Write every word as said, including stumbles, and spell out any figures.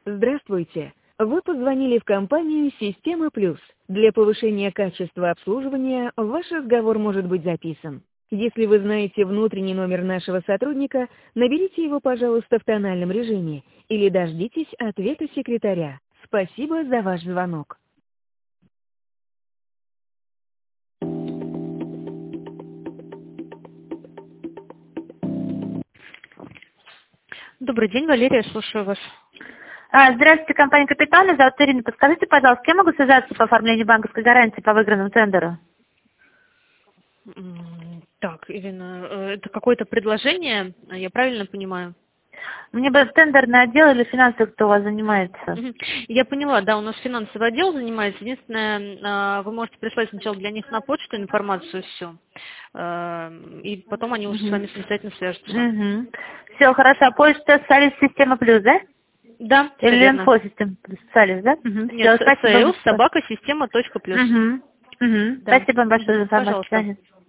Здравствуйте. Вы позвонили в компанию «Система Плюс». Для повышения качества обслуживания ваш разговор может быть записан. Если вы знаете внутренний номер нашего сотрудника, наберите его, пожалуйста, в тональном режиме или дождитесь ответа секретаря. Спасибо за ваш звонок. Добрый день, Валерия, слушаю вас. А, Здравствуйте, компания «Капитал». Меня зовут Ирина. Подскажите, пожалуйста, с кем могу связаться по оформлению банковской гарантии по выигранному тендеру? М, Так, Ирина, э, это какое-то предложение, я правильно понимаю? Мне бы тендерный отдел или финансовый, кто у вас занимается? Мгм. Я поняла, да, у нас финансовый отдел занимается. Единственное, а, вы можете прислать сначала для них на почту информацию всю, и потом они уже с вами самостоятельно свяжутся. Угу. Все, хорошо. Почта Салис Система Плюс, да? Да, всё Или верно. Инфо Система Плюс? Салис, да? Угу. Нет, Все, спасибо. sales собака система точка плюс. Угу. Угу. Да. Спасибо вам большое за информацию. Пожалуйста. До свидания.